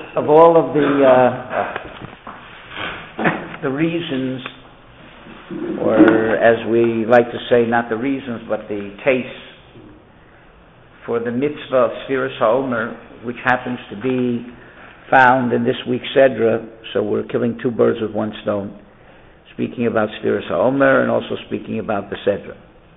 of all of the reasons, or as we like to say, not the reasons, but the tastes for the mitzvah of Sfiras HaOmer, which happens to be found in this week's Sedra, so we're killing two birds with one stone, speaking about Sfiras HaOmer and also speaking about the Sedra.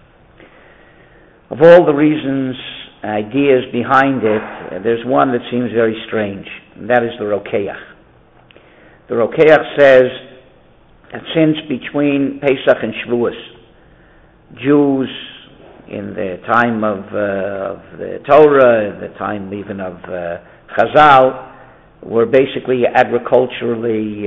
Of all the reasons, ideas behind it, there's one that seems very strange, and that is the Rokeach. The Rokeach says that since between Pesach and Shavuos, Jews in the time of the Torah, the time even of Chazal, were basically agriculturally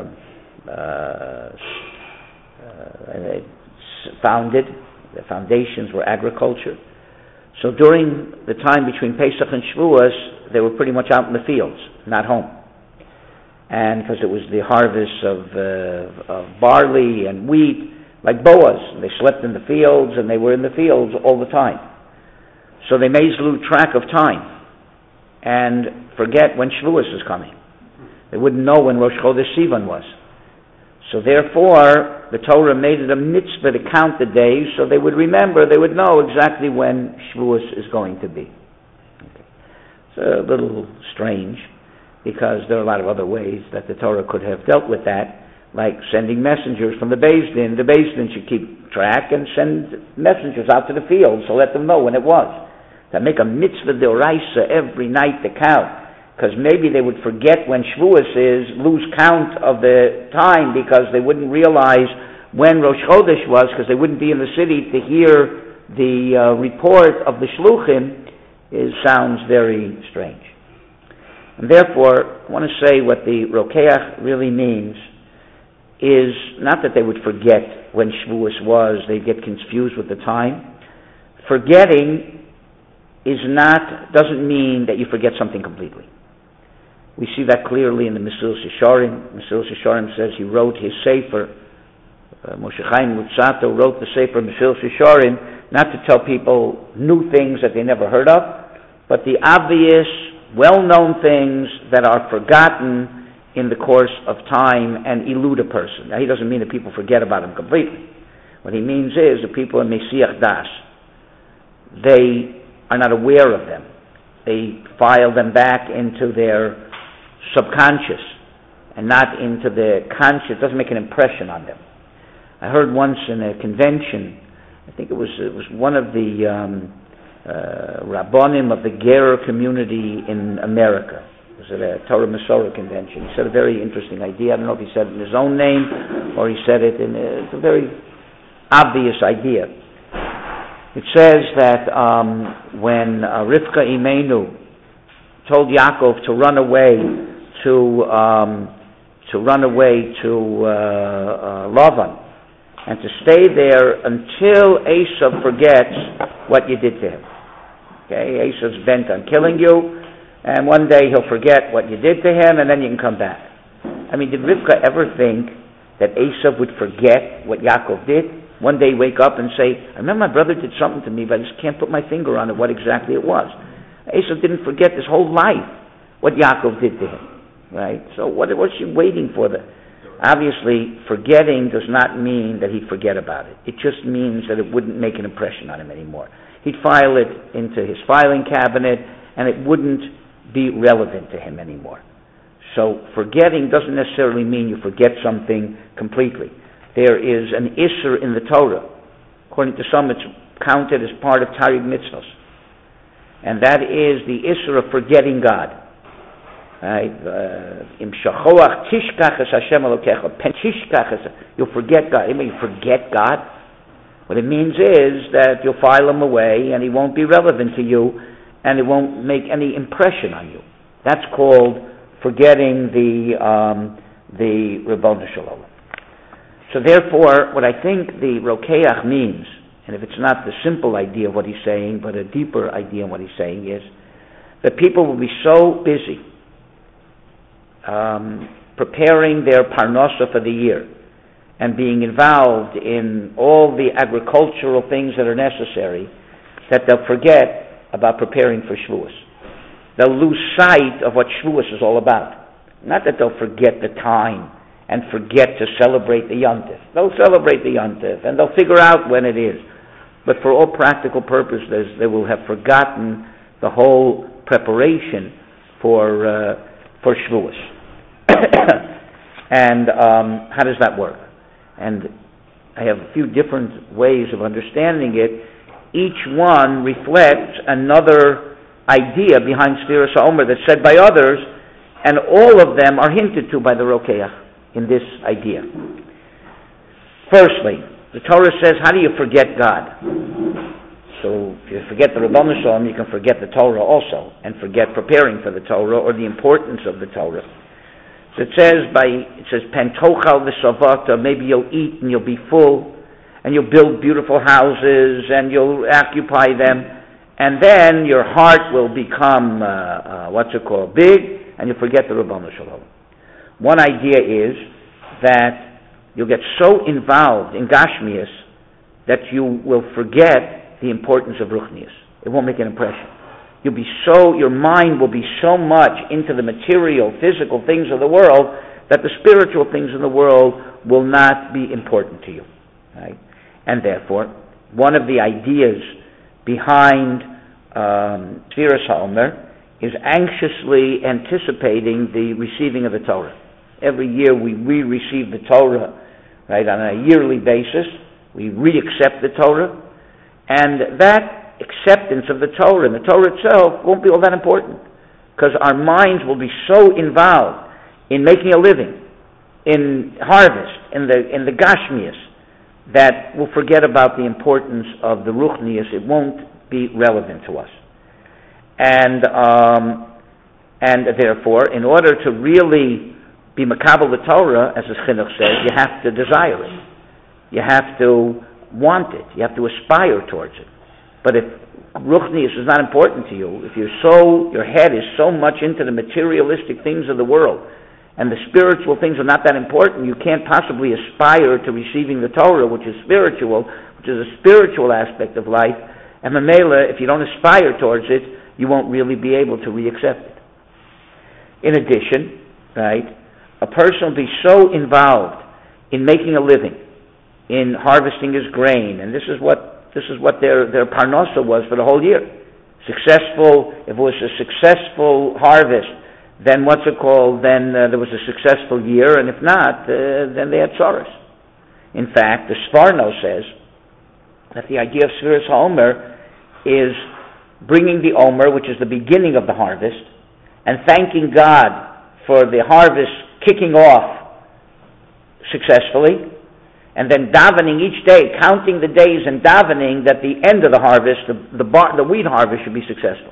founded. The foundations were agriculture. So during the time between Pesach and Shavuos, they were pretty much out in the fields, not home. And because it was the harvest of barley and wheat, like Boaz, they slept in the fields and they were in the fields all the time. So they made lose track of time and forget when Shavuos is coming. They wouldn't know when Rosh Chodesh Sivan was. So therefore, the Torah made it a mitzvah to count the days so they would remember, they would know exactly when Shavuos is going to be. Okay. It's a little strange, because there are a lot of other ways that the Torah could have dealt with that, like sending messengers from the Beis Din. The Beis Din should keep track and send messengers out to the field, so let them know when it was. To make a mitzvah d'oraisa every night to count, because maybe they would forget when Shavuos is, lose count of the time because they wouldn't realize when Rosh Chodesh was, because they wouldn't be in the city to hear the report of the Shluchim. Sounds very strange. And therefore, I want to say what the Rokeach really means is not that they would forget when Shavuos was, they'd get confused with the time. Forgetting doesn't mean that you forget something completely. We see that clearly in the Mesilas Yesharim. Mesilas Yesharim says he wrote his Sefer, Moshe Chaim Luzzatto wrote the Sefer Mesilas Yesharim, not to tell people new things that they never heard of, but the obvious, well-known things that are forgotten in the course of time and elude a person. Now, he doesn't mean that people forget about him completely. What he means is that people in Mesiach Das, they are not aware of them. They file them back into their subconscious and not into the conscious. It doesn't make an impression on them. I heard once in a convention, I think it was one of the Rabbonim of the Gerer community in America. It was at a Torah Masorah convention. He said a very interesting idea. I don't know if he said it in his own name or he said it in it's a very obvious idea. It says that when Rivka Imenu told Yaakov to run away to Lavan and to stay there until Esav forgets what you did to him. Okay, Esav's bent on killing you, and one day he'll forget what you did to him, and then you can come back. I mean, did Rivka ever think that Esav would forget what Yaakov did? One day wake up and say, I remember my brother did something to me, but I just can't put my finger on it, what exactly it was. Esav didn't forget his whole life what Yaakov did to him. Right? So what's she waiting for? Obviously, forgetting does not mean that he'd forget about it. It just means that it wouldn't make an impression on him anymore. He'd file it into his filing cabinet, and it wouldn't be relevant to him anymore. So forgetting doesn't necessarily mean you forget something completely. There is an Isser in the Torah. According to some, it's counted as part of Taryag Mitzvos. And that is the Isser of forgetting God. Right? Im shachoach tishkach es Hashem Elokecha. Tishkach es, you'll forget God. You forget God? What it means is that you'll file him away and he won't be relevant to you and it won't make any impression on you. That's called forgetting the Ribono Shel Olam. So therefore, what I think the Rokeach means, and if it's not the simple idea of what he's saying, but a deeper idea of what he's saying, is that people will be so busy preparing their parnasa for the year and being involved in all the agricultural things that are necessary that they'll forget about preparing for Shavuos. they'll lose sight of what Shavuos is all about. Not that they'll forget the time and forget to celebrate the Yom Tov. They'll celebrate the Yom Tov, and they'll figure out when it is. But for all practical purposes, they will have forgotten the whole preparation for Shavuos. And how does that work? And I have a few different ways of understanding it. Each one reflects another idea behind Sfiras HaOmer that's said by others, and all of them are hinted to by the Rokeach in this idea. Firstly, the Torah says, how do you forget God? So if you forget the Ribono Shel Olam, you can forget the Torah also, and forget preparing for the Torah or the importance of the Torah. So it says, Pentochal v'savata, maybe you'll eat and you'll be full, and you'll build beautiful houses, and you'll occupy them, and then your heart will become, big, and you'll forget the Ribono Shel Olam. One idea is that you'll get so involved in Gashmias that you will forget the importance of Ruchnius. It won't make an impression. Your mind will be so much into the material, physical things of the world that the spiritual things in the world will not be important to you. Right? And therefore, one of the ideas behind Sfiras HaOmer is anxiously anticipating the receiving of the Torah. Every year we receive the Torah, right, on a yearly basis. We re-accept the Torah, and that acceptance of the Torah and the Torah itself won't be all that important, because our minds will be so involved in making a living, in harvest, in the Gashmias, that we'll forget about the importance of the Ruchnius. It won't be relevant to us. And therefore, in order to really be makabel the Torah, as the Chinuch says, you have to desire it. You have to want it. You have to aspire towards it. But if Ruchnius is not important to you, if your head is so much into the materialistic things of the world, and the spiritual things are not that important, you can't possibly aspire to receiving the Torah, which is spiritual, which is a spiritual aspect of life, and Mamela, if you don't aspire towards it, you won't really be able to re-accept it. In addition, right, a person will be so involved in making a living, in harvesting his grain, and this is what their parnasa was for the whole year. Successful, if it was a successful harvest, then then there was a successful year, and if not, then they had tzaras. In fact, the Sforno says that the idea of Sfiras HaOmer is bringing the Omer, which is the beginning of the harvest, and thanking God for the harvest kicking off successfully, and then davening each day, counting the days and davening that the end of the harvest, the wheat harvest, should be successful.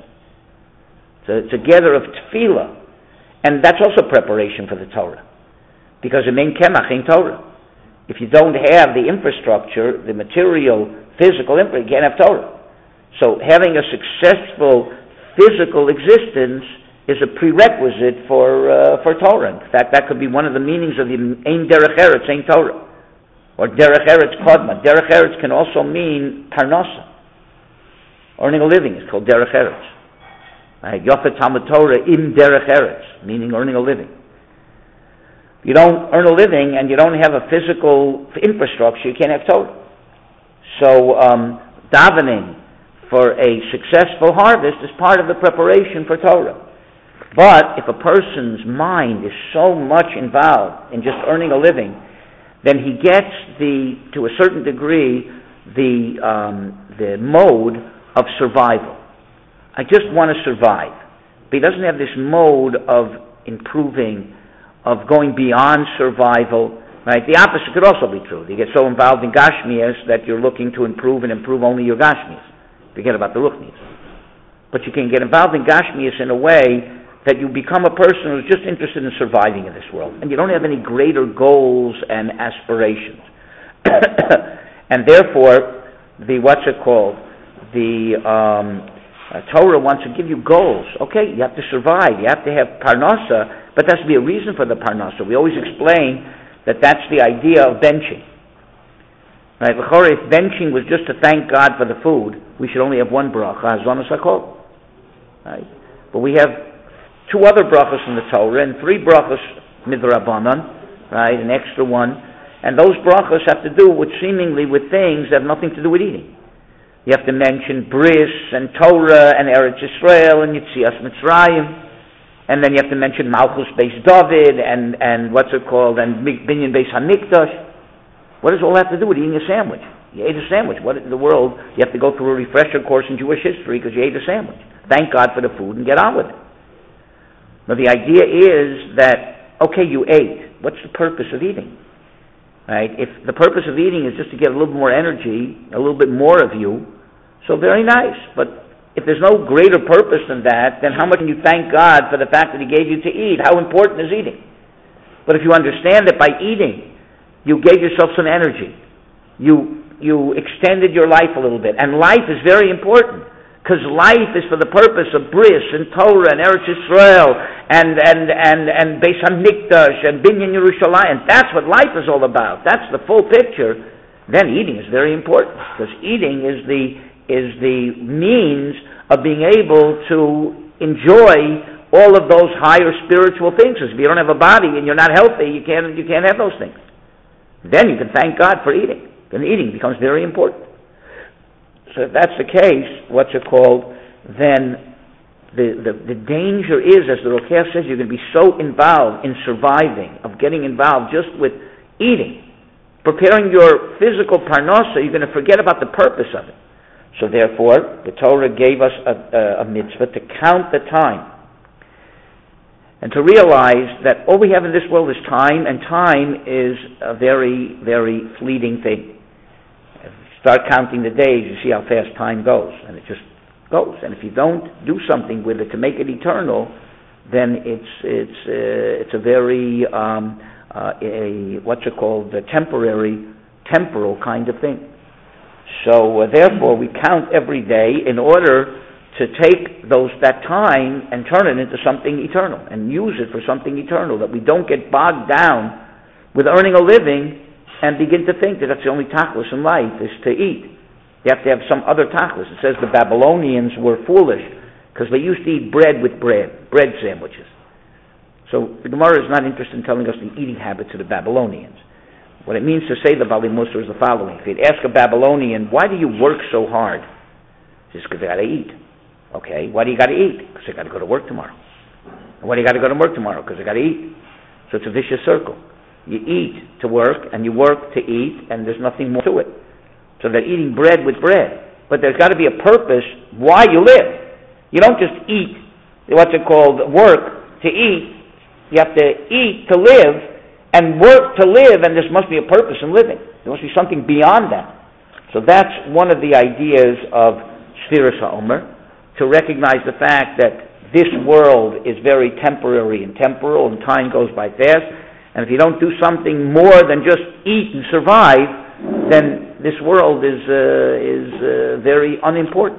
So it's a gather of tefillah, and that's also preparation for the Torah, because it means kemach in Torah. If you don't have the infrastructure, the material, physical infrastructure, you can't have Torah. So having a successful physical existence is a prerequisite for Torah. In fact, that could be one of the meanings of the Ein Derech Eretz, Ein Torah, or Derech Eretz Kodma. Derech Eretz can also mean parnasa, earning a living. It's called Derech Eretz. Yofet Talmud Torah im Derech Eretz, meaning earning a living. If you don't earn a living and you don't have a physical infrastructure, you can't have Torah. So davening for a successful harvest is part of the preparation for Torah. But if a person's mind is so much involved in just earning a living, then he gets to a certain degree, the mode of survival. I just want to survive. But he doesn't have this mode of improving, of going beyond survival. Right? The opposite could also be true. You get so involved in Gashmias that you're looking to improve and improve only your Gashmias. Forget about the Ruchnias. But you can get involved in Gashmias in a way that you become a person who's just interested in surviving in this world, and you don't have any greater goals and aspirations. And therefore, Torah wants to give you goals. Okay, you have to survive, you have to have parnasa, but there has to be a reason for the parnasa. We always explain that that's the idea of benching. Right? If benching was just to thank God for the food, we should only have one bracha, Hazonos HaKol. Right? But we have 2 other brachos in the Torah and 3 brachos midrabanan, right, an extra one. And those brachos have to do seemingly with things that have nothing to do with eating. You have to mention Bris and Torah and Eretz Yisrael and Yitzias Mitzrayim. And then you have to mention Malchus Beis David and and Binyan Beis Hamikdash. What does all that have to do with eating a sandwich? You ate a sandwich. What in the world? You have to go through a refresher course in Jewish history because you ate a sandwich. Thank God for the food and get on with it. Now the idea is that, okay, you ate. What's the purpose of eating? Right? If the purpose of eating is just to get a little more energy, a little bit more of you, so very nice. But if there's no greater purpose than that, then how much can you thank God for the fact that He gave you to eat? How important is eating? But if you understand that by eating, you gave yourself some energy. You extended your life a little bit. And life is very important. Because life is for the purpose of Bris and Torah and Eretz Yisrael and Beis Hamikdash and Binyan Yerushalayim. That's what life is all about. That's the full picture. Then eating is very important. Because eating is the means of being able to enjoy all of those higher spiritual things. Because if you don't have a body and you're not healthy, you can't have those things. Then you can thank God for eating. Then eating becomes very important. So if that's the case, then the danger is, as the Rokeach says, you're going to be so involved in surviving, of getting involved just with eating, preparing your physical parnasa, you're going to forget about the purpose of it. So therefore, the Torah gave us a mitzvah to count the time and to realize that all we have in this world is time, and time is a very, very fleeting thing. Start counting the days, you see how fast time goes, and it just goes. And if you don't do something with it to make it eternal, then it's a very temporal kind of thing. So therefore, we count every day in order to take that time and turn it into something eternal and use it for something eternal. That we don't get bogged down with earning a living and begin to think that that's the only tachlis in life, is to eat. You have to have some other tachlis. It says the Babylonians were foolish because they used to eat bread with bread sandwiches. So the Gemara is not interested in telling us the eating habits of the Babylonians. What it means to say the Bali Musar is the following. If you'd ask a Babylonian, why do you work so hard? He says, because they got to eat. Okay, why do you got to eat? Because they got to go to work tomorrow. And why do you got to go to work tomorrow? Because they got to eat. So it's a vicious circle. You eat to work, and you work to eat, and there's nothing more to it. So they're eating bread with bread. But there's got to be a purpose why you live. You don't just eat, work to eat. You have to eat to live, and work to live, and there must be a purpose in living. There must be something beyond that. So that's one of the ideas of Sfiras HaOmer, to recognize the fact that this world is very temporary and temporal, and time goes by fast. And if you don't do something more than just eat and survive, then this world is very unimportant.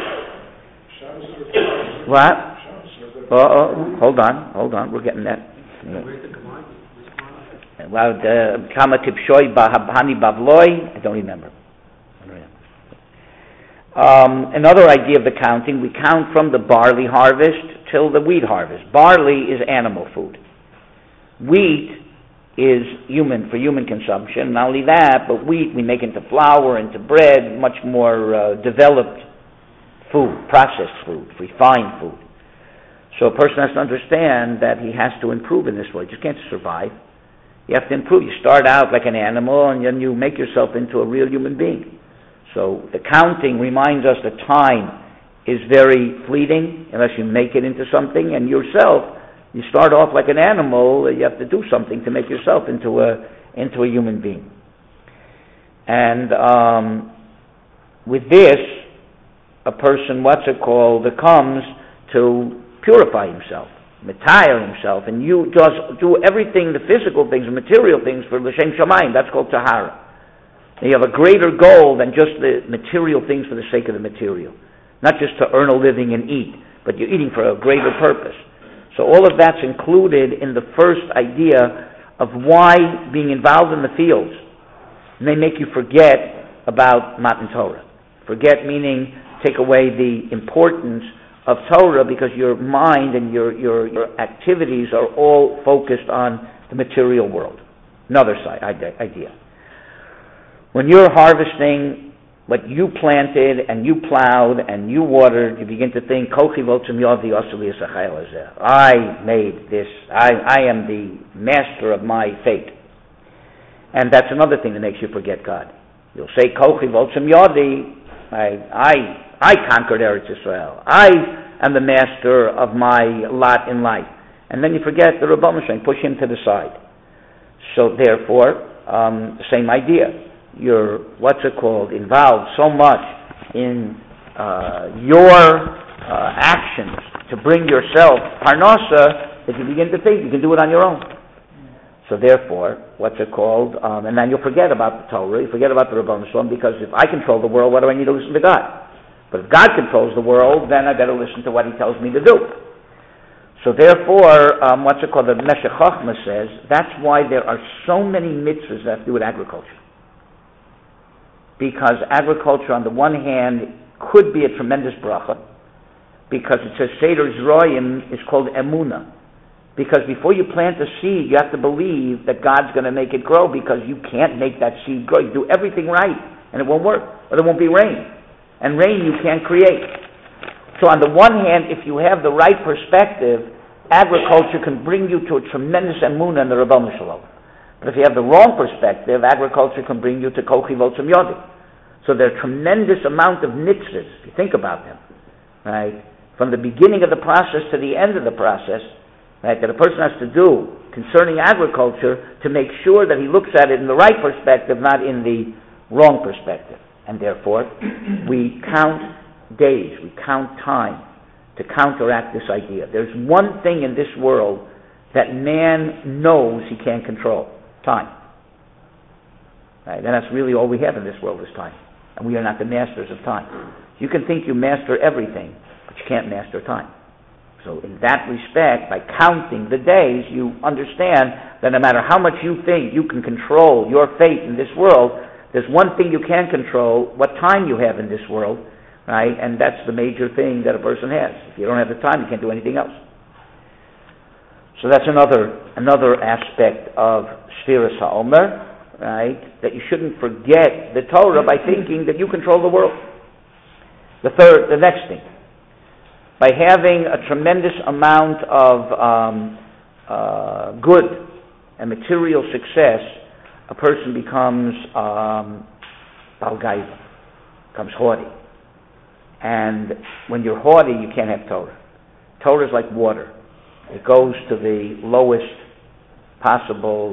What? Hold on, we're getting that. Kama tipshoi bahani bavloi, I don't remember. Another idea of the counting, we count from the barley harvest till the wheat harvest. Barley is animal food. Wheat is for human consumption. Not only that, but wheat we make into flour, into bread, much more developed food, processed food, refined food. So a person has to understand that he has to improve in this way. You just can't survive. You have to improve. You start out like an animal, and then you make yourself into a real human being. So the counting reminds us that time is very fleeting unless you make it into something, and yourself, you start off like an animal, you have to do something to make yourself into a human being. And with this, a person, comes to purify himself, retire himself, and you just do everything, the physical things, the material things for l'shem shamayim. That's called tahara. You have a greater goal than just the material things for the sake of the material. Not just to earn a living and eat, but you're eating for a greater purpose. So all of that's included in the first idea of why being involved in the fields may make you forget about Matan Torah. Forget meaning take away the importance of Torah because your mind and your activities are all focused on the material world. Another side idea. When you're harvesting what you planted and you plowed and you watered, you begin to think, I made this. I am the master of my fate. And that's another thing that makes you forget God. You'll say, Kochi Votzim Yodi, I conquered Eretz Yisrael. I am the master of my lot in life. And then you forget the Rebbeinu Shalom, push him to the side. So therefore, the same idea. You're, involved so much in your actions to bring yourself parnasa that you begin to think you can do it on your own. So therefore, and then you'll forget about the Torah, you forget about the Rebbeinu Shalom, because if I control the world, what do I need to listen to God? But if God controls the world, then I better listen to what He tells me to do. So therefore, the Meshech Chochmah says, that's why there are so many mitzvahs that have to do with agriculture. Because agriculture, on the one hand, could be a tremendous bracha, because it says Seder Zroyim is called Emunah. Because before you plant a seed, you have to believe that God's going to make it grow, because you can't make that seed grow. You do everything right, and it won't work, or there won't be rain. And rain you can't create. So on the one hand, if you have the right perspective, agriculture can bring you to a tremendous emunah in the Rebbeinu Shalom. But if you have the wrong perspective, agriculture can bring you to Kochi Votzim Yodi. So there are a tremendous amount of mitzvahs, if you think about them, right? From the beginning of the process to the end of the process, right, that a person has to do concerning agriculture to make sure that he looks at it in the right perspective, not in the wrong perspective. And therefore, we count days, we count time to counteract this idea. There's one thing in this world that man knows he can't control: time. Right? And that's really all we have in this world is time. And we are not the masters of time. You can think you master everything, but you can't master time. So in that respect, by counting the days, you understand that no matter how much you think you can control your fate in this world, there's one thing you can control: what time you have in this world, right? And that's the major thing that a person has. If you don't have the time, you can't do anything else. So that's another aspect of Sfiras HaOmer, right? That you shouldn't forget the Torah by thinking that you control the world. The next thing, by having a tremendous amount of good and material success, a person becomes Balgaiva, becomes haughty. And when you're haughty, you can't have Torah. Torah is like water. It goes to the lowest possible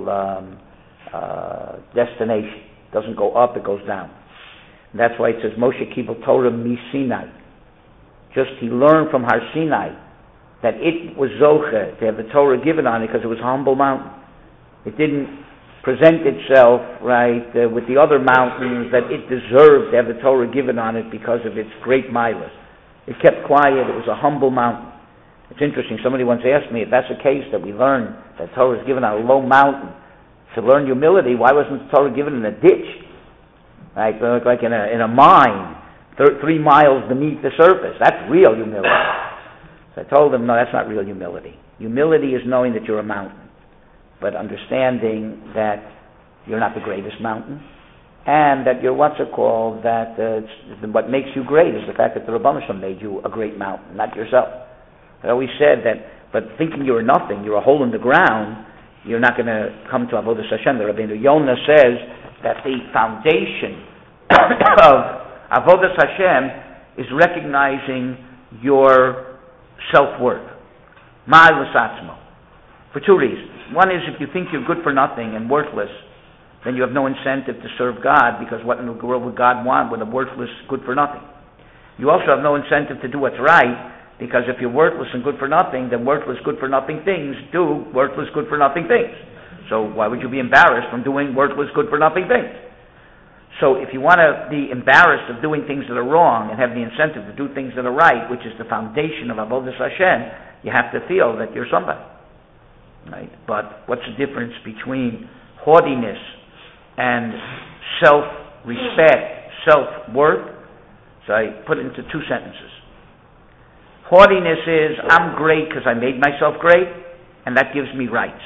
destination. It doesn't go up, it goes down. And that's why it says, Moshe Kibel Torah mi Sinai. Just he learned from Har Sinai that it was Zoche to have the Torah given on it because it was a humble mountain. It didn't present itself, right, with the other mountains that it deserved to have the Torah given on it because of its great milas. It kept quiet. It was a humble mountain. It's interesting. Somebody once asked me, if that's the case that we learn that Torah is given on a low mountain to learn humility, why wasn't the Torah given in a ditch? Right, like in a mine, 3 miles beneath the surface. That's real humility. So I told them, no, that's not real humility. Humility is knowing that you're a mountain, but understanding that you're not the greatest mountain, and that you're what makes you great is the fact that the Rebbeinu Shalom made you a great mountain, not yourself. I always said that, but thinking you're nothing, you're a hole in the ground, you're not going to come to Avodas Hashem. The Rabbeinu Yonah says that the foundation of Avodas Hashem is recognizing your self-worth. Ma'al Satzmo. For 2 reasons. One is, if you think you're good for nothing and worthless, then you have no incentive to serve God, because what in the world would God want with a worthless, good for nothing? You also have no incentive to do what's right, because if you're worthless and good for nothing, then worthless, good for nothing things do worthless, good for nothing things. So why would you be embarrassed from doing worthless, good for nothing things? So if you want to be embarrassed of doing things that are wrong and have the incentive to do things that are right, which is the foundation of Avodas Hashem, you have to feel that you're somebody. Right? But what's the difference between haughtiness and self-respect, self-worth? So I put it into 2 sentences. Haughtiness is, I'm great because I made myself great, and that gives me rights.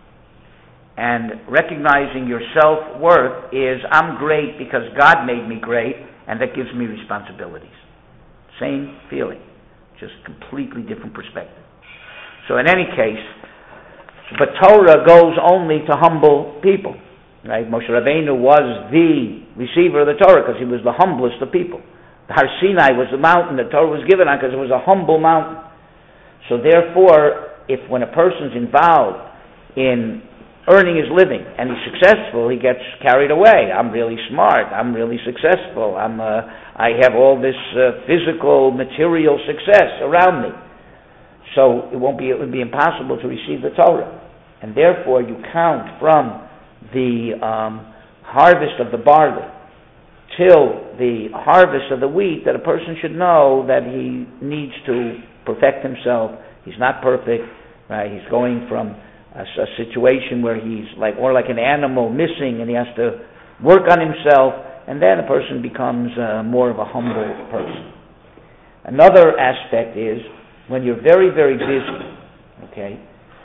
And recognizing your self-worth is, I'm great because God made me great, and that gives me responsibilities. Same feeling, just completely different perspective. So in any case, but Torah goes only to humble people. Right? Moshe Rabbeinu was the receiver of the Torah because he was the humblest of people. The Har Sinai was the mountain the Torah was given on because it was a humble mountain. So therefore, if when a person's involved in earning his living and he's successful, he gets carried away. I'm really smart. I'm really successful. I have all this physical, material success around me. So it would be impossible to receive the Torah. And therefore, you count from the harvest of the barley till the harvest of the wheat, that a person should know that he needs to perfect himself. He's not perfect, right? He's going from a situation where he's like an animal missing, and he has to work on himself, and then a person becomes more of a humble person. Another aspect is when you're very, very busy, okay,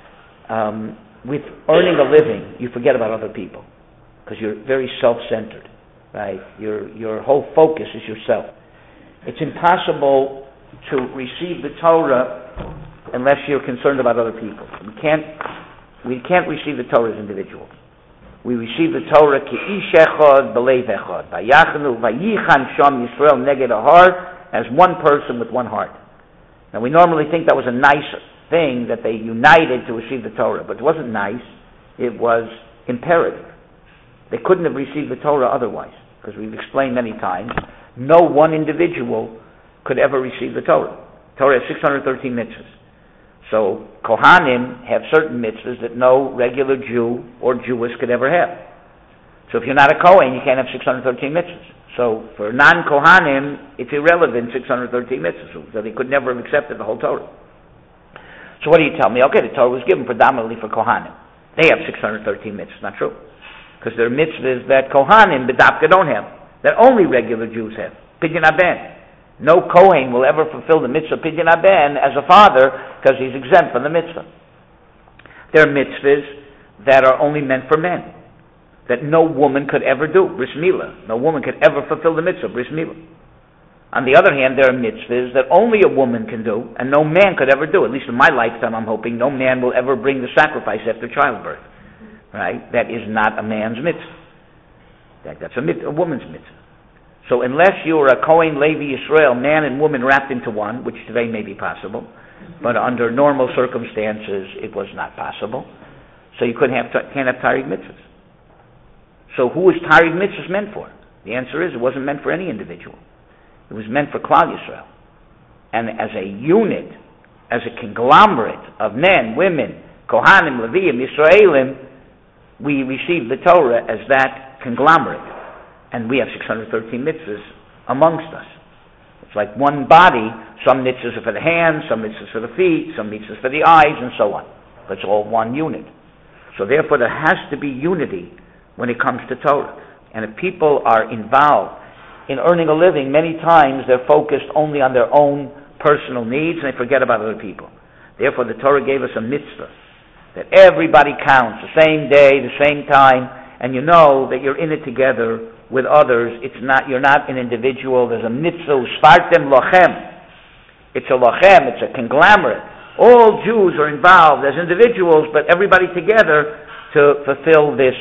with earning a living, you forget about other people because you're very self-centered. Right? Your whole focus is yourself. It's impossible to receive the Torah unless you're concerned about other people. We can't receive the Torah as individuals. We receive the Torah ki'ish echad b'leiv echad. Vayachnu vayichan sham Yisrael neged ahar, as one person with one heart. Now we normally think that was a nice thing that they united to receive the Torah, but it wasn't nice. It was imperative. They couldn't have received the Torah otherwise. Because we've explained many times, no one individual could ever receive the Torah. Torah has 613 mitzvahs. So Kohanim have certain mitzvahs that no regular Jew or Jewess could ever have. So if you're not a Kohen, you can't have 613 mitzvahs. So for non-Kohanim, it's irrelevant, 613 mitzvahs. So they could never have accepted the whole Torah. So what do you tell me? Okay, the Torah was given predominantly for Kohanim. They have 613 mitzvahs. Not true. Because there are mitzvahs that Kohanim, B'davka, don't have, that only regular Jews have. Pidyon Haben. No Kohen will ever fulfill the mitzvah Pidyon Haben as a father because he's exempt from the mitzvah. There are mitzvahs that are only meant for men, that no woman could ever do. Bris Milah. No woman could ever fulfill the mitzvah, Bris Milah. On the other hand, there are mitzvahs that only a woman can do and no man could ever do. At least in my lifetime, I'm hoping no man will ever bring the sacrifice after childbirth. Right? That is not a man's mitzvah. That's a woman's mitzvah. So unless you're a Kohen Levi Yisrael, man and woman wrapped into one, which today may be possible, but under normal circumstances it was not possible. So you can't have Taryag mitzvahs. So who is Taryag mitzvahs meant for? The answer is it wasn't meant for any individual. It was meant for Klal Yisrael. And as a unit, as a conglomerate of men, women, Kohanim, Leviim, Yisraelim, we receive the Torah as that conglomerate. And we have 613 mitzvahs amongst us. It's like one body. Some mitzvahs are for the hands, some mitzvahs for the feet, some mitzvahs for the eyes, and so on. But it's all one unit. So therefore there has to be unity when it comes to Torah. And if people are involved in earning a living, many times they're focused only on their own personal needs and they forget about other people. Therefore the Torah gave us a mitzvah that everybody counts, the same day, the same time, and you know that you're in it together with others. You're not an individual. There's a mitzvah, Sfartem Lochem. It's a Lochem, it's a conglomerate. All Jews are involved as individuals, but everybody together to fulfill this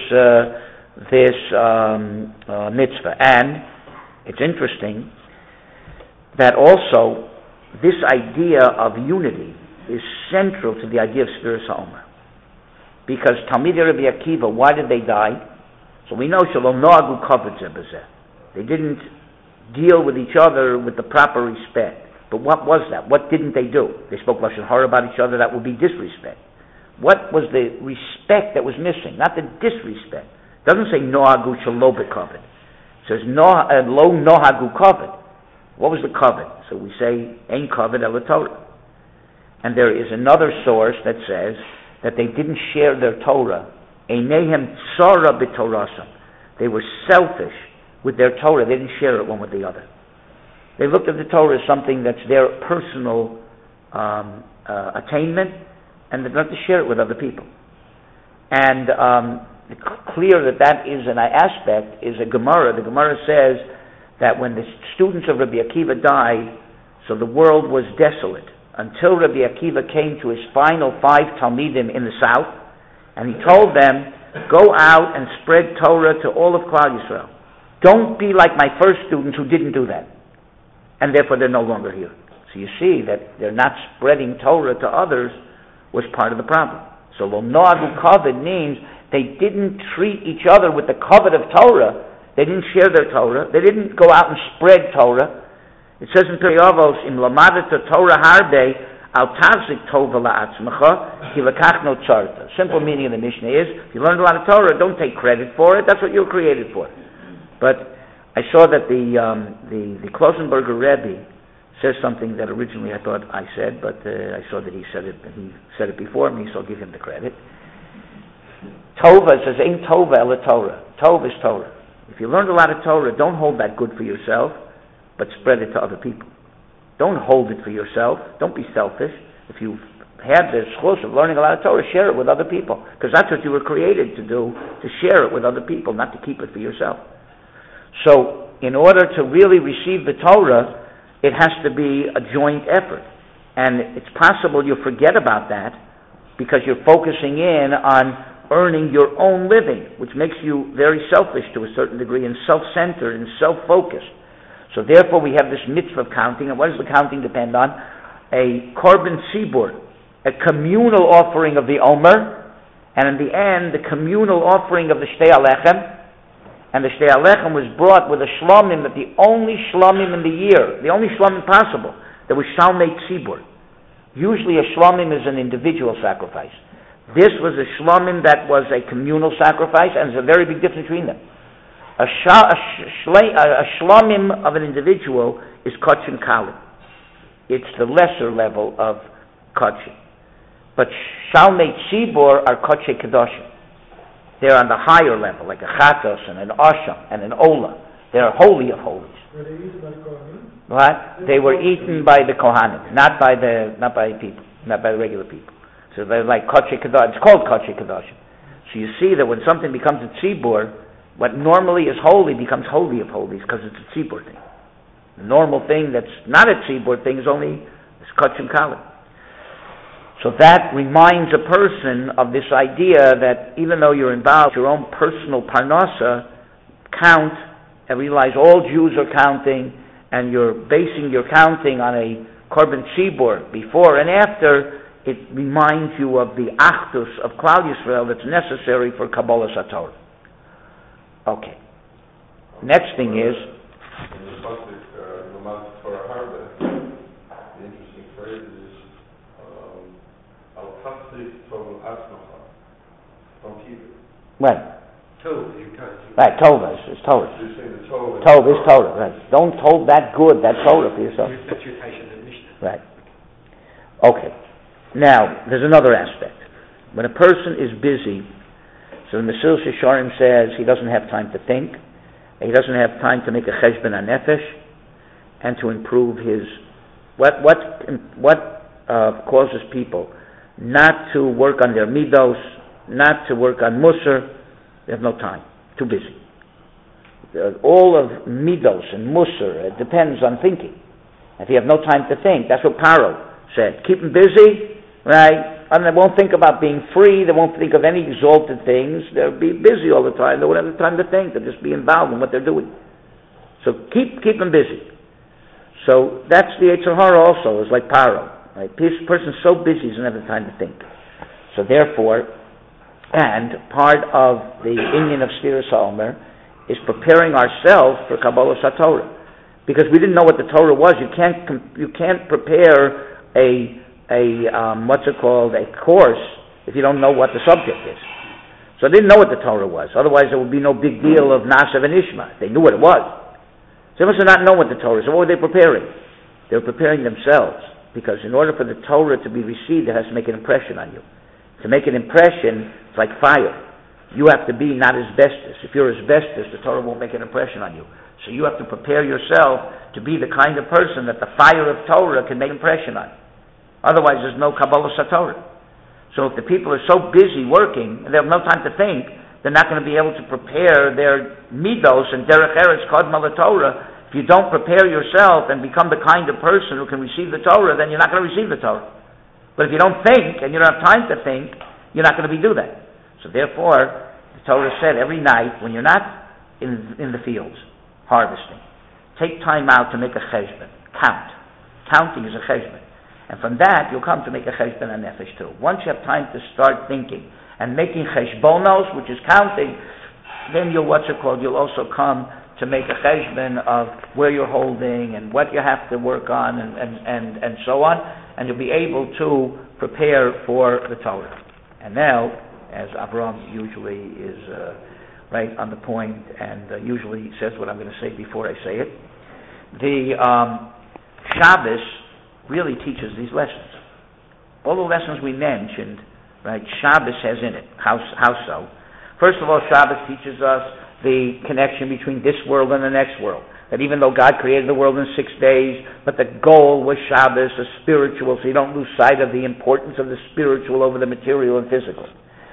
mitzvah. And it's interesting that also this idea of unity is central to the idea of Sfiras HaOmer. Because Talmidei Rabbi Akiva, why did they die? So we know Shalom Noagu Kavod Zeh B'Zeh. They didn't deal with each other with the proper respect. But what was that? What didn't they do? They spoke Lashon Hara about each other. That would be disrespect. What was the respect that was missing? Not the disrespect. It doesn't say Noagu Shalo B'Kavod. It says Lo Nohagu Kavod. What was the Kavod? So we say Ein Kavod Ela Torah. And there is another source that says that they didn't share their Torah. Einehem tzara b'torasam. They were selfish with their Torah. They didn't share it one with the other. They looked at the Torah as something that's their personal attainment, and they've learned to share it with other people. And clear that is an aspect is a Gemara. The Gemara says that when the students of Rabbi Akiva died, so the world was desolate until Rabbi Akiva came to his final 5 Talmidim in the south, and he told them, go out and spread Torah to all of Klal Yisrael. Don't be like my first students who didn't do that, and therefore they're no longer here. So you see that they're not spreading Torah to others was part of the problem. So lo noagu kavod means they didn't treat each other with the kavod of Torah. They didn't share their Torah. They didn't go out and spread Torah. It says in Pirkei Avos, im lamadata Torah harbe al tazik tova la'atzmecha ki lekach no tzarta. Simple meaning of the Mishnah is, if you learned a lot of Torah, don't take credit for it. That's what you were created for. But I saw that the Klosenberger Rebbe says something that originally I thought I said, but I saw that he said it before me, so I'll give him the credit. Tova says, Ein Tova ela Torah. Tova is Torah. If you learned a lot of Torah, don't hold that good for yourself, but spread it to other people. Don't hold it for yourself. Don't be selfish. If you've had the schus of learning a lot of Torah, share it with other people, because that's what you were created to do, to share it with other people, not to keep it for yourself. So, in order to really receive the Torah, it has to be a joint effort. And it's possible you forget about that because you're focusing in on earning your own living, which makes you very selfish to a certain degree and self-centered and self-focused. So therefore we have this mitzvah of counting. And what does the counting depend on? A korban tzibur, a communal offering of the omer, and in the end, the communal offering of the shtei alechem. And the Shtei Alechem was brought with a shlomim, that the only shlomim in the year, the only shlomim possible, that was shalmei tzibur. Usually a shlomim is an individual sacrifice. This was a shlomim that was a communal sacrifice, and there's a very big difference between them. A shlomim of an individual is kachin kalim. It's the lesser level of kachin. But shalmei tzibur are kachin kedoshim. They're on the higher level, like a chatos and an asham and an ola. They're holy of holies. Were they eaten by the Kohanim? What? They were eaten by the Kohanim, not by people, not by the regular people. So they're like Kodesh Kadosh. It's called Kodesh Kadosh. So you see that when something becomes a tzibur, what normally is holy becomes holy of holies because it's a tzibur thing. The normal thing that's not a tzibur thing is only Kodesh Kalim. So that reminds a person of this idea that even though you're involved in your own personal parnasa, count and realize all Jews are counting, and you're basing your counting on a korban tzibur before and after. It reminds you of the achdus of Klal Yisrael that's necessary for Kabbalah Satorah. Okay. Next thing is. In the pasuk Torah Harbe, the interesting phrase is Al Tasdik Tov Asmacha. Don't keep it. Right. Tov. Right, Torah is Torah. So you're saying the Torah. Torah is Torah, right. Don't hold that good, that Torah for yourself. Right. Okay. Now, there's another aspect. When a person is busy, so the Mesilas Yesharim says he doesn't have time to think, he doesn't have time to make a cheshbon hanefesh, and to improve his... What causes people not to work on their midos, not to work on musar? They have no time. Too busy. All of midos and musar, it depends on thinking. If you have no time to think, that's what Paro said. Keep them busy, right? And they won't think about being free. They won't think of any exalted things. They'll be busy all the time. They won't have the time to think. They'll just be involved in what they're doing. So keep them busy. So that's the Yetzer Hara also, is like Paro. Right? Person's so busy he doesn't have the time to think. So therefore, and part of the inyan of Sfiras HaOmer is preparing ourselves for Kabbalah Satorah. Because we didn't know what the Torah was. You can't prepare a course if you don't know what the subject is. So they didn't know what the Torah was. Otherwise there would be no big deal of Nasav and Ishma. They knew what it was. So they must have not known what the Torah is. So what were they preparing? They were preparing themselves. Because in order for the Torah to be received, it has to make an impression on you. To make an impression, it's like fire. You have to be not asbestos. If you're asbestos, the Torah won't make an impression on you. So you have to prepare yourself to be the kind of person that the fire of Torah can make an impression on. Otherwise, there's no Kabbalah Satorah. So if the people are so busy working, and they have no time to think, they're not going to be able to prepare their midos and derech eretz kodma LaTorah. If you don't prepare yourself and become the kind of person who can receive the Torah, then you're not going to receive the Torah. But if you don't think, and you don't have time to think, you're not going to do that. So therefore, the Torah said every night, when you're not in the fields, harvesting, take time out to make a cheshbon. Count. Counting is a cheshbon. And from that, you'll come to make a cheshbon and nefesh too. Once you have time to start thinking and making cheshbonos, which is counting, then you'll also come to make a cheshbon of where you're holding and what you have to work on and so on, and you'll be able to prepare for the Torah. And now, as Avraham usually is right on the point and usually says what I'm going to say before I say it, the Shabbos really teaches these lessons. All the lessons we mentioned, right, Shabbos has in it. How so? First of all, Shabbos teaches us the connection between this world and the next world. That even though God created the world in 6 days, but the goal was Shabbos, a spiritual, so you don't lose sight of the importance of the spiritual over the material and physical.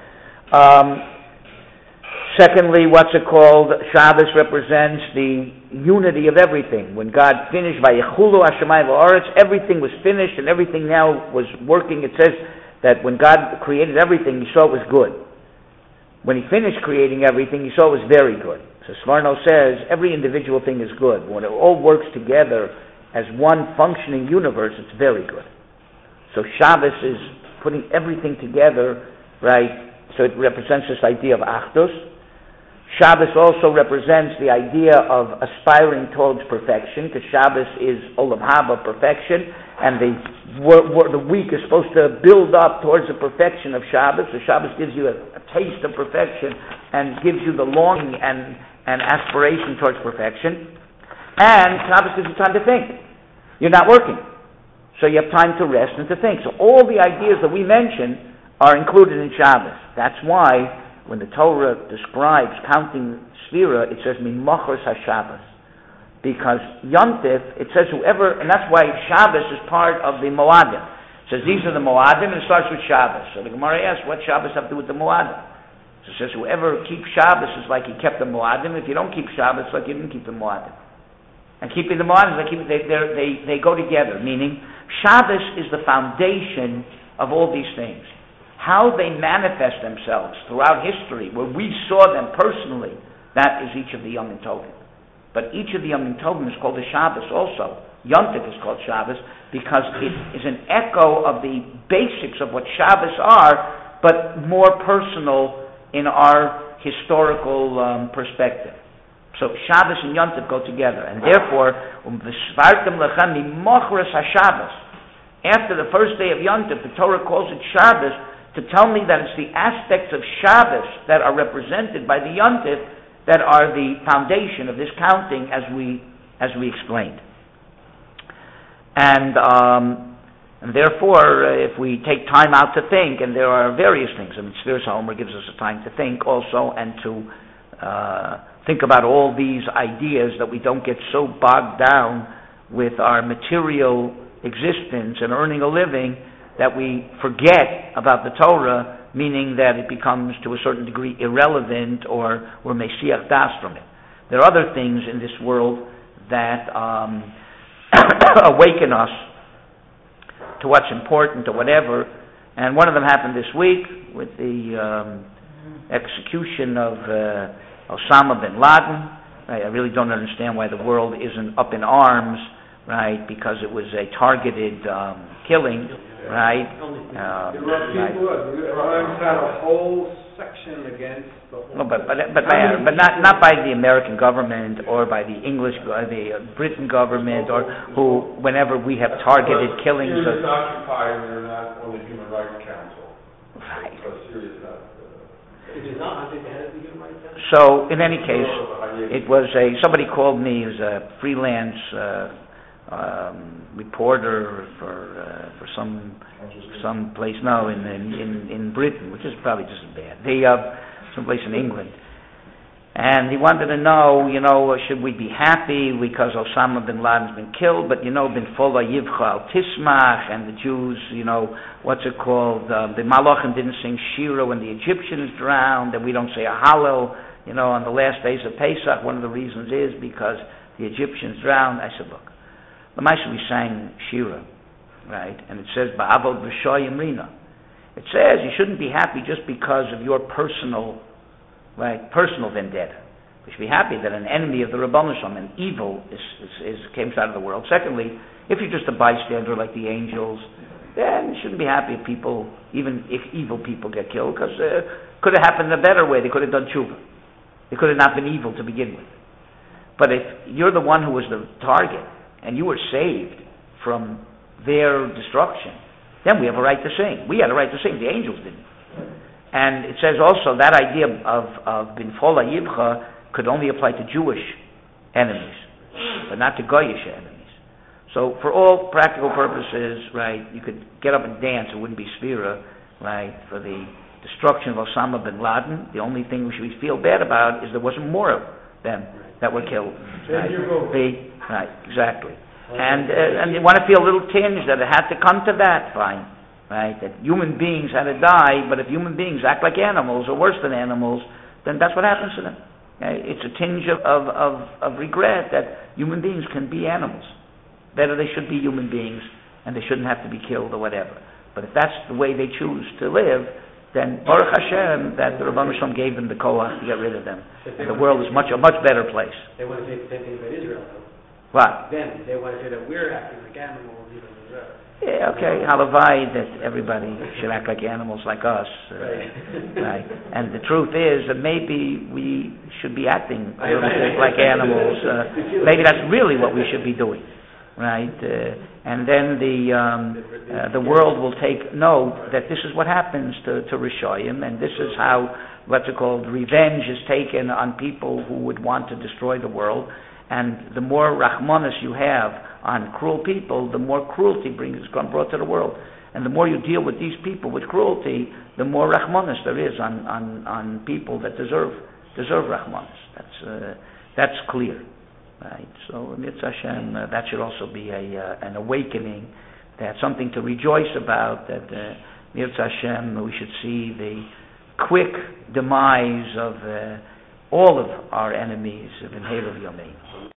Secondly, Shabbos represents the unity of everything. When God finished, Vayechulu Hashemayim v'Aretz, everything was finished and everything now was working. It says that when God created everything, He saw it was good. When He finished creating everything, He saw it was very good. So Sforno says every individual thing is good. When it all works together as one functioning universe, it's very good. So Shabbos is putting everything together, right? So it represents this idea of Achdus. Shabbos also represents the idea of aspiring towards perfection, because Shabbos is Olam Haba, perfection, and the week is supposed to build up towards the perfection of Shabbos. So Shabbos gives you a taste of perfection and gives you the longing and aspiration towards perfection. And Shabbos gives you time to think. You're not working, so you have time to rest and to think. So all the ideas that we mentioned are included in Shabbos. That's why when the Torah describes counting Sfira, it says Mimachos HaShabbos. Because Yontif, it says whoever, and that's why Shabbos is part of the Moadim. It says these are the Moadim, and it starts with Shabbos. So the Gemara asks, what Shabbos have to do with the Moadim? So it says whoever keeps Shabbos is like he kept the Moadim. If you don't keep Shabbos, it's like you didn't keep the Moadim. And keeping the Moadim, they go together, meaning Shabbos is the foundation of all these things. How they manifest themselves throughout history, where we saw them personally, that is each of the Yom Tovim. But each of the Yom Tovim is called a Shabbos also. Yom Tov is called Shabbos because it is an echo of the basics of what Shabbos are, but more personal in our historical perspective. So Shabbos and Yom Tov go together, and therefore, after the first day of Yom Tov, the Torah calls it Shabbos, to tell me that it's the aspects of Shabbos that are represented by the Yom Tov that are the foundation of this counting, as we explained. And therefore, if we take time out to think, and there are various things, I mean, Sfiras HaOmer gives us a time to think also, and to think about all these ideas, that we don't get so bogged down with our material existence and earning a living that we forget about the Torah, meaning that it becomes to a certain degree irrelevant, or we're Mesiach Das from it. There are other things in this world that awaken us to what's important or whatever, and one of them happened this week with the execution of Osama bin Laden. I really don't understand why the world isn't up in arms, right, because it was a targeted killing. Right? Times had a whole section against the whole... No, but not by the American government or by the the Britain government, or who, whenever we have targeted killings of... Syria's occupied, and they're not on the Human Rights Council. Right. So Syria's not... It is not under the head of the Human Rights Council? So, in any case, it was somebody called me, who's a freelance reporter for some place in Britain, which is probably just as bad. Someplace in England, And he wanted to know, should we be happy because Osama bin Laden's been killed, but bin Fola Yivcha al Tismach, and the Jews, what's it called, the Malachim didn't sing Shira when the Egyptians drowned, and we don't say a Hallel, on the last days of Pesach. One of the reasons is because the Egyptians drowned. I said, look, the Maaseh, we sang Shira, right? And it says, Ba'avod B'shoyim Rina. It says you shouldn't be happy just because of your personal vendetta. We should be happy that an enemy of the Rebbeinu Shalom, an evil, came out of the world. Secondly, if you're just a bystander like the angels, then you shouldn't be happy even if evil people get killed, because it could have happened in a better way. They could have done tshuva. They could have not been evil to begin with. But if you're the one who was the target, and you were saved from their destruction, then we have a right to sing. We had a right to sing. The angels didn't. And it says also that idea of bin Fola Yivcha could only apply to Jewish enemies, but not to Goyish enemies. So for all practical purposes, right, you could get up and dance. It wouldn't be Sphira, right, for the destruction of Osama bin Laden. The only thing we should feel bad about is there wasn't more of them that were killed. Right, exactly. And you want to feel a little tinge that it had to come to that, fine. Right, that human beings had to die, but if human beings act like animals or worse than animals, then that's what happens to them. Okay? It's a tinge of regret that human beings can be animals. Better they should be human beings, and they shouldn't have to be killed or whatever. But if that's the way they choose to live, then Baruch Hashem, that the Rebbeinu Shalom gave them the koach to get rid of them. And the world is a much better place. They want to say the same thing about Israel, though. What? Then they want to say that we're acting like animals, even Israel. Yeah, okay, halavai that everybody should act like animals like us. Right. And the truth is that maybe we should be acting a little bit like animals. Maybe that's really what we should be doing. Right? And then the world will take note that this is what happens to Rishoyim, and this is how, what's it called, revenge is taken on people who would want to destroy the world. And the more rachmanis you have on cruel people, the more cruelty is brought to the world. And the more you deal with these people with cruelty, the more rachmanis there is on people that deserve rachmanis. That's clear, right? So Mitzvah Hashem, that should also be an awakening, that something to rejoice about. That Mitzvah Hashem, we should see the quick demise of all of our enemies of Inhalav Yomein.